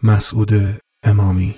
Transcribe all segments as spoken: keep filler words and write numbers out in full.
مسعود امامی.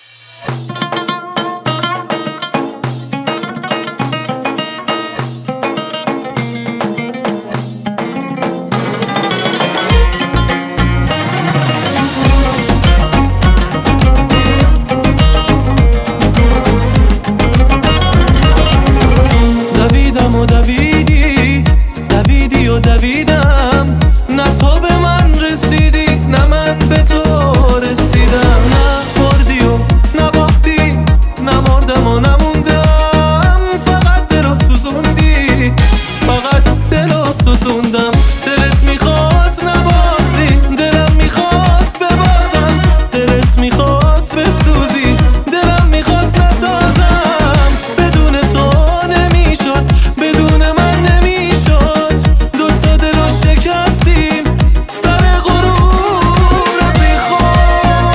دویدم و دویدی دویدی و دویدم، نه تو به من رسیدی نه من به تو رسیدم، نه بردی و نباختی، نمردم و نموندم، فقط دلو سوزوندی، فقط دلو سوزوندم. دلت میخواست نبازی، دلم میخواست ببازم، دلت میخواست بسوزی، دلم میخواست نسازم. بدون تو نمیشد، بدون من نمیشد، دوتا دلو شکستیم سر غرور بیخود.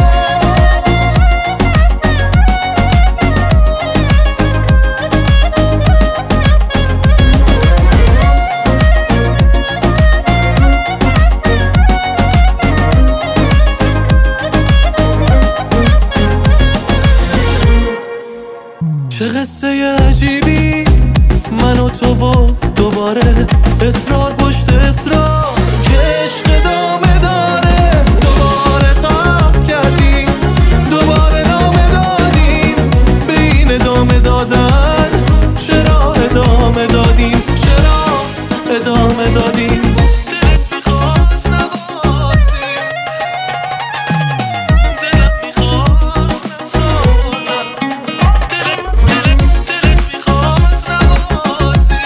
چه قصه عجیبی، من و تو و دوباره اصرار پشت اصرار که عشق ادامه داره. دوباره قهر کردیم، دوباره نامه دادیم، به این ادامه دادن چرا ادامه دادیم، چرا ادامه دادیم. دلت میخواست نبازی، دلم میخواست نسازم، دلت دلت میخواست نبازی،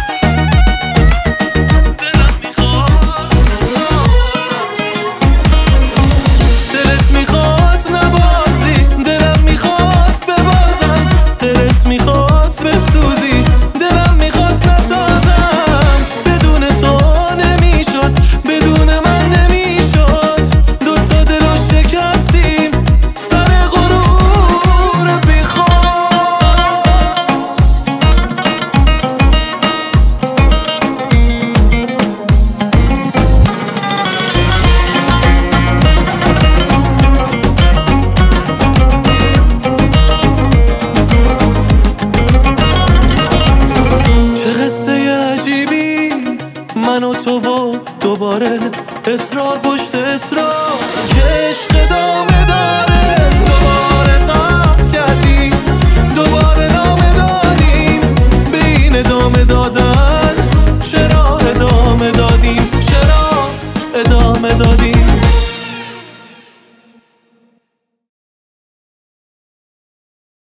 دلم میخواست نسازم. دلت میخواست نبازی، دلم میخواست ببازم، دلت میخواست بسوزی، دلم میخواست نسازم. بدون تو نمیشد، بدون من نمیشد، دوتا دلو شکستیم سر غرور بیخود. چه قصه عجیبی، من و تو و دوباره اصرار پشت اصرار که عشق